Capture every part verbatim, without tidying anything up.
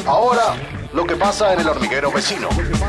Ahora, lo que pasa en el hormiguero vecino.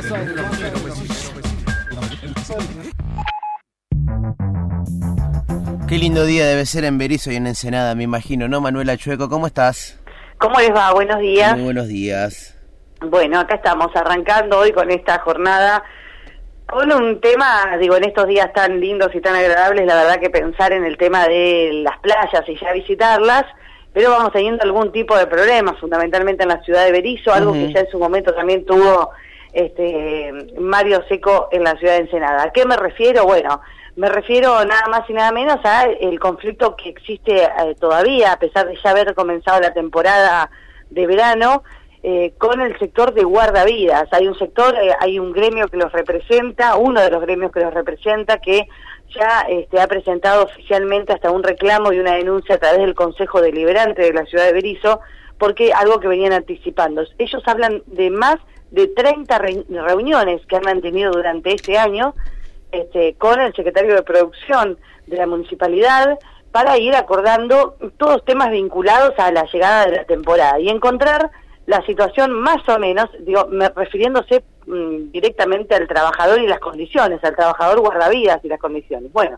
Qué lindo día debe ser en Berisso y en Ensenada, me imagino, ¿no, Manuela Chueco? ¿Cómo estás? ¿Cómo les va? Buenos días. Muy buenos días. Bueno, acá estamos arrancando hoy con esta jornada, con un tema, digo, en estos días tan lindos y tan agradables, la verdad que pensar en el tema de las playas y ya visitarlas, pero vamos teniendo algún tipo de problemas, fundamentalmente en la ciudad de Berisso, uh-huh. algo que ya en su momento también tuvo este Mario Seco en la ciudad de Ensenada. ¿A qué me refiero? Bueno, me refiero nada más y nada menos a el conflicto que existe eh, todavía, a pesar de ya haber comenzado la temporada de verano, eh, con el sector de guardavidas. Hay un sector, eh, hay un gremio que los representa, uno de los gremios que los representa, que ya este, ha presentado oficialmente hasta un reclamo y una denuncia a través del Consejo Deliberante de la ciudad de Berisso, porque algo que venían anticipando. Ellos hablan de más de treinta re reuniones que han mantenido durante este año este, con el secretario de Producción de la Municipalidad para ir acordando todos temas vinculados a la llegada de la temporada y encontrar la situación más o menos, digo, me, refiriéndose mmm, directamente al trabajador y las condiciones, al trabajador guardavidas y las condiciones. Bueno,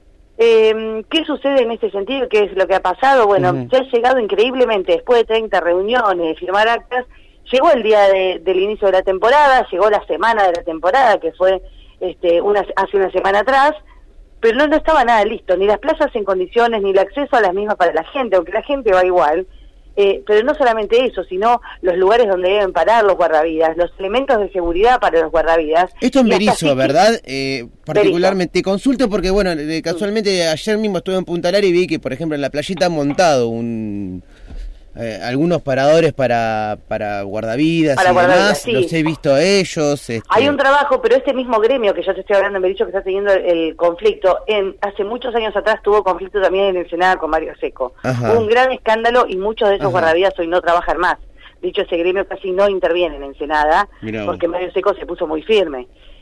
eh, ¿qué sucede en este sentido? ¿Qué es lo que ha pasado? Bueno, uh-huh. se ha llegado increíblemente, después de treinta reuniones, de firmar actas, llegó el día de, del inicio de la temporada, llegó la semana de la temporada, que fue este, una, hace una semana atrás, pero no, no estaba nada listo, ni las plazas en condiciones, ni el acceso a las mismas para la gente, aunque la gente va igual. Eh, pero no solamente eso, sino los lugares donde deben parar los guardavidas, los elementos de seguridad para los guardavidas. Esto en Berisso, ¿verdad? Eh, particularmente, te consulto porque, bueno, eh, casualmente ayer mismo estuve en Punta Lara y vi que, por ejemplo, en la playita han montado un... Eh, algunos paradores para para guardavidas para y guardavidas, demás, sí. Los he visto a ellos. Este... Hay un trabajo, pero este mismo gremio que yo te estoy hablando en Berisso, que está teniendo el, el conflicto, en hace muchos años atrás tuvo conflicto también en el Senado con Mario Seco. Ajá. Hubo un gran escándalo y muchos de esos Ajá. guardavidas hoy no trabajan más. Dicho, ese gremio casi no interviene en Ensenada, porque Mario Seco se puso muy firme.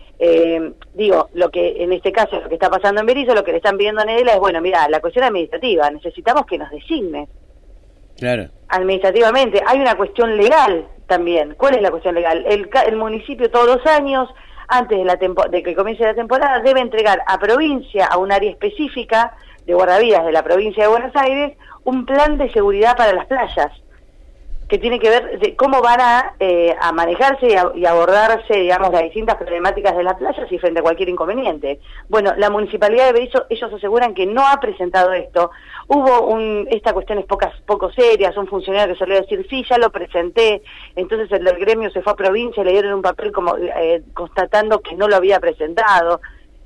Eh, digo, lo que en este caso, lo que está pasando en Berisso, lo que le están pidiendo a Nedela es, bueno, mira, la cuestión administrativa, necesitamos que nos designes. Claro. Administrativamente, hay una cuestión legal también. ¿Cuál es la cuestión legal? El, el municipio todos los años, antes de, la de que comience la temporada, debe entregar a provincia, a un área específica de guardavidas de la provincia de Buenos Aires, un plan de seguridad para las playas, que tiene que ver de cómo van a, eh, a manejarse y, a, y abordarse, digamos, las distintas problemáticas de las playas y frente a cualquier inconveniente. Bueno, la Municipalidad de Berisso, ellos aseguran que no ha presentado esto. Hubo un, esta cuestión es pocas, poco serias, un funcionario que salió a decir, sí, ya lo presenté, entonces el del gremio se fue a provincia y le dieron un papel como eh, constatando que no lo había presentado.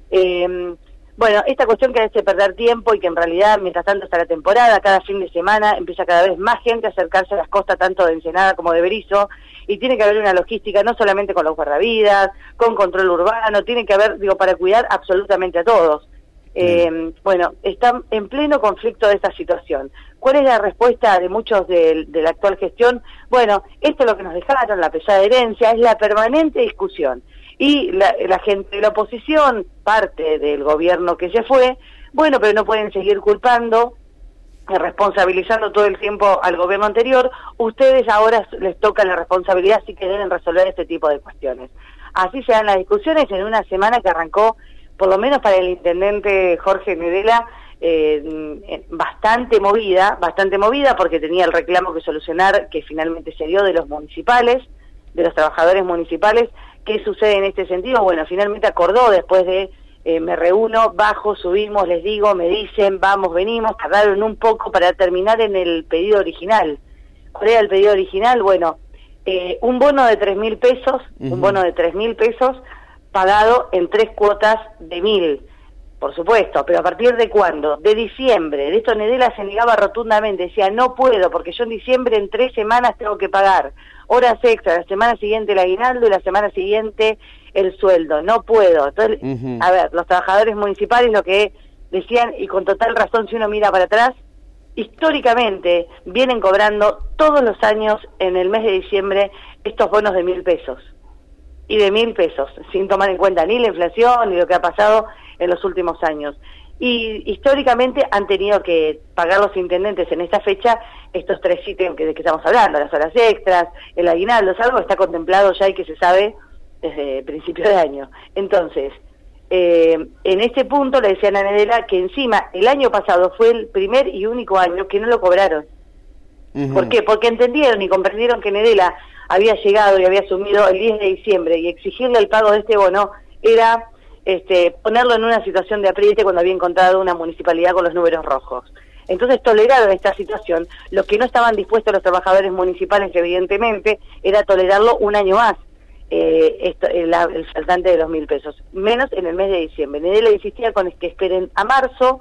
Eh, Bueno, esta cuestión que hace perder tiempo y que en realidad, mientras tanto está la temporada, cada fin de semana empieza cada vez más gente a acercarse a las costas tanto de Ensenada como de Berisso, y tiene que haber una logística no solamente con los guardavidas, con control urbano, tiene que haber, digo, para cuidar absolutamente a todos. Eh, bueno, está en pleno conflicto de esta situación. ¿Cuál es la respuesta de muchos de, de la actual gestión? Bueno, esto es lo que nos dejaron, la pesada herencia, es la permanente discusión. Y la, la gente de la oposición, parte del gobierno que se fue, bueno, pero no pueden seguir culpando, responsabilizando todo el tiempo al gobierno anterior. Ustedes ahora les toca la responsabilidad, así que deben resolver este tipo de cuestiones. Así se dan las discusiones en una semana que arrancó, por lo menos para el intendente Jorge Nedela, eh, bastante movida, bastante movida porque tenía el reclamo que solucionar, que finalmente se dio de los municipales, de los trabajadores municipales. ¿Qué sucede en este sentido? Bueno, finalmente acordó después de, eh, me reúno, bajo, subimos, les digo, me dicen, vamos, venimos, tardaron un poco para terminar en el pedido original. ¿Cuál era el pedido original? Bueno, eh, un bono de tres mil pesos, uh-huh. un bono de tres mil pesos pagado en tres cuotas de mil, por supuesto, pero ¿a partir de cuándo? De diciembre. De esto Nedela se negaba rotundamente, decía, no puedo, porque yo en diciembre en tres semanas tengo que pagar horas extras, la semana siguiente el aguinaldo y la semana siguiente el sueldo, no puedo. Entonces, uh-huh. a ver, los trabajadores municipales lo que decían, y con total razón si uno mira para atrás, históricamente vienen cobrando todos los años en el mes de diciembre estos bonos de mil pesos. Y de mil pesos, sin tomar en cuenta ni la inflación ni lo que ha pasado en los últimos años. y históricamente han tenido que pagar los intendentes en esta fecha estos tres ítems que, de que estamos hablando, las horas extras, el aguinaldo, es algo que está contemplado ya y que se sabe desde principio de año. Entonces, eh, en este punto le decían a Nedela que encima el año pasado fue el primer y único año que no lo cobraron. Uh-huh. ¿Por qué? Porque entendieron y comprendieron que Nedela había llegado y había asumido el diez de diciembre y exigirle el pago de este bono era este, ponerlo en una situación de apriete cuando había encontrado una municipalidad con los números rojos. Entonces toleraron esta situación. Lo que no estaban dispuestos los trabajadores municipales, evidentemente, era tolerarlo un año más, eh, esto, el, el faltante de los mil pesos, menos en el mes de diciembre. Nedela insistía con que esperen a marzo.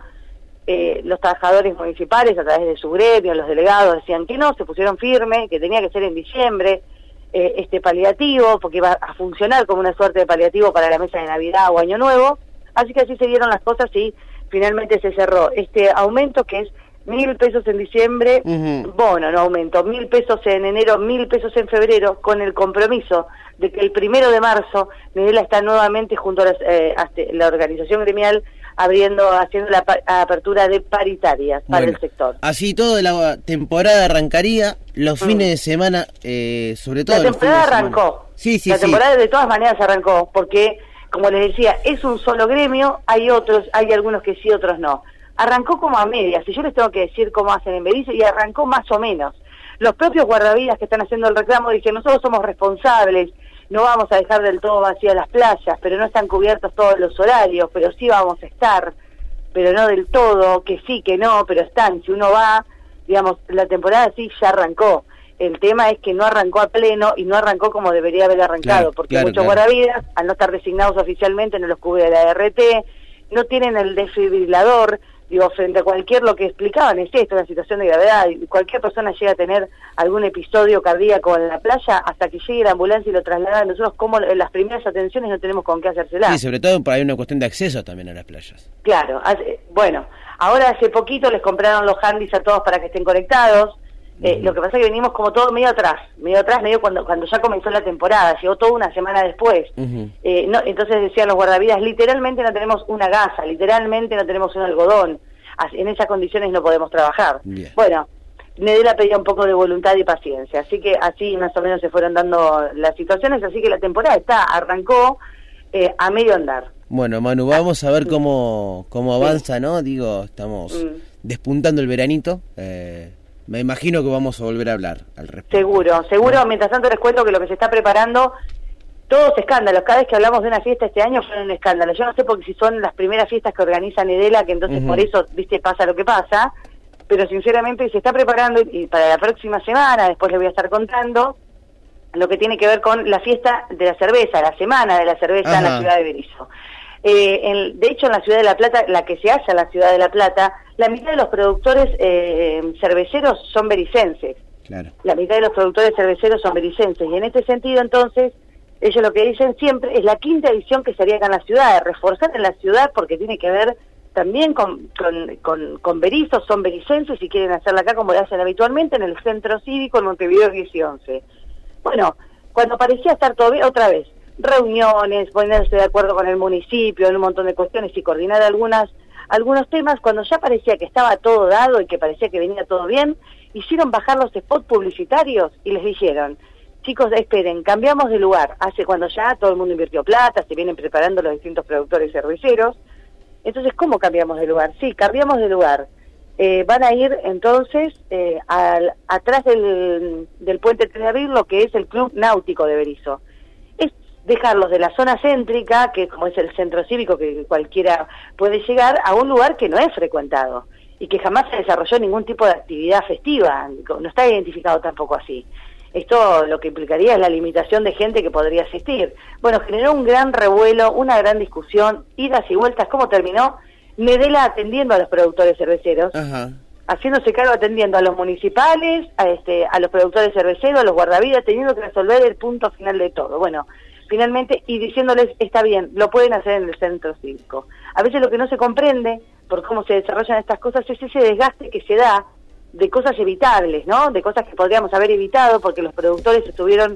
Eh, los trabajadores municipales, a través de su gremio, los delegados, decían que no, se pusieron firme, que tenía que ser en diciembre, eh, este paliativo, porque iba a funcionar como una suerte de paliativo para la mesa de Navidad o Año Nuevo. Así que así se dieron las cosas y finalmente se cerró este aumento que es mil pesos en diciembre, uh-huh. bono, no aumento, mil pesos en enero, mil pesos en febrero, con el compromiso de que el primero de marzo Nedela está nuevamente junto a, las, eh, a la organización gremial abriendo, haciendo la pa- apertura de paritarias para bueno, el sector. Así todo, la temporada arrancaría los mm. fines de semana, eh, sobre todo. La temporada arrancó. Sí, sí, la sí. temporada de todas maneras arrancó, porque, como les decía, es un solo gremio, hay otros, hay algunos que sí, otros no. Arrancó como a medias, y yo les tengo que decir cómo hacen en Berisso, y arrancó más o menos. Los propios guardavidas que están haciendo el reclamo dicen, nosotros somos responsables, no vamos a dejar del todo vacías las playas, pero no están cubiertos todos los horarios, pero sí vamos a estar, pero no del todo, que sí, que no, pero están. Si uno va, digamos, la temporada sí ya arrancó. El tema es que no arrancó a pleno y no arrancó como debería haber arrancado, claro, porque claro, muchos claro. guardavidas, al no estar designados oficialmente, no los cubre la R T, no tienen el desfibrilador. Digo, frente a cualquier, lo que explicaban es esto, una situación de gravedad, y cualquier persona llega a tener algún episodio cardíaco en la playa, hasta que llegue la ambulancia y lo trasladan. Nosotros, como en las primeras atenciones, no tenemos con qué hacérsela. Sí, sobre todo hay una cuestión de acceso también a las playas. Claro, hace, bueno, ahora hace poquito les compraron los handys a todos para que estén conectados. Eh, uh-huh. Lo que pasa es que venimos como todo medio atrás, medio atrás, medio cuando cuando ya comenzó la temporada, llegó toda una semana después. Uh-huh. Eh, no, entonces decían los guardavidas, literalmente no tenemos una gasa, literalmente no tenemos un algodón, en esas condiciones no podemos trabajar. Bien. Bueno, Nedela pedía un poco de voluntad y paciencia, así que así más o menos se fueron dando las situaciones, así que la temporada está, arrancó eh, a medio andar. Bueno, Manu, vamos a ver cómo, cómo avanza, sí. ¿no? Digo, estamos mm. despuntando el veranito. Eh, me imagino que vamos a volver a hablar al respecto. Seguro, seguro. ¿No? Mientras tanto les cuento que lo que se está preparando, todos escándalos. Cada vez que hablamos de una fiesta este año fueron un escándalo. Yo no sé porque si son las primeras fiestas que organiza Nedela, que entonces uh-huh. por eso, viste, pasa lo que pasa. Pero sinceramente se está preparando y para la próxima semana, después les voy a estar contando, lo que tiene que ver con la fiesta de la cerveza, la semana de la cerveza uh-huh. en la ciudad de Berisso. Eh, en, de hecho, en la ciudad de La Plata, la que se hace en la ciudad de La Plata, la mitad de los productores eh, cerveceros son bericenses. Claro. La mitad de los productores cerveceros son bericenses. Y en este sentido, entonces, ellos lo que dicen siempre es la quinta edición que se haría acá en la ciudad, de reforzar en la ciudad porque tiene que ver también con, con, con, con Berisso, son bericenses y quieren hacerla acá como lo hacen habitualmente en el Centro Cívico en Montevideo diez y once. Bueno, cuando parecía estar todo bien, otra vez, reuniones, ponerse de acuerdo con el municipio en un montón de cuestiones y coordinar algunas algunos temas, cuando ya parecía que estaba todo dado y que parecía que venía todo bien, hicieron bajar los spots publicitarios y les dijeron, chicos, esperen, cambiamos de lugar. Hace cuando ya todo el mundo invirtió plata, se vienen preparando los distintos productores cerveceros. Entonces, ¿cómo cambiamos de lugar? Sí, cambiamos de lugar. Eh, van a ir entonces eh, al, atrás del, del puente tres de abril, lo que es el Club Náutico de Berisso. Es dejarlos de la zona céntrica, que como es el centro cívico, que cualquiera puede llegar, a un lugar que no es frecuentado y que jamás se desarrolló ningún tipo de actividad festiva, no está identificado tampoco así. Esto lo que implicaría es la limitación de gente que podría asistir. Bueno, generó un gran revuelo, una gran discusión, idas y vueltas. ¿Cómo terminó? Nedela atendiendo a los productores cerveceros, ajá. haciéndose cargo, atendiendo a los municipales, a, este, a los productores cerveceros, a los guardavidas, teniendo que resolver el punto final de todo. Bueno, finalmente, y diciéndoles, está bien, lo pueden hacer en el centro cívico. A veces lo que no se comprende, por cómo se desarrollan estas cosas, es ese desgaste que se da de cosas evitables, ¿no? De cosas que podríamos haber evitado porque los productores estuvieron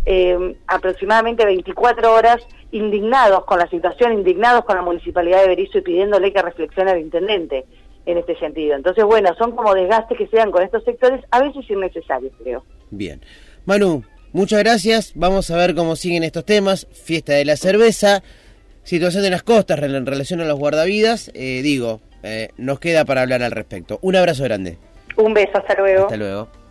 eh, aproximadamente veinticuatro horas indignados con la situación, indignados con la Municipalidad de Berisso y pidiéndole que reflexione al intendente en este sentido. Entonces, bueno, son como desgastes que se dan con estos sectores, a veces innecesarios, creo. Bien. Manu, muchas gracias. Vamos a ver cómo siguen estos temas. Fiesta de la cerveza, situación de las costas en relación a los guardavidas. Eh, digo, eh, nos queda para hablar al respecto. Un abrazo grande. Un beso, hasta luego. Hasta luego.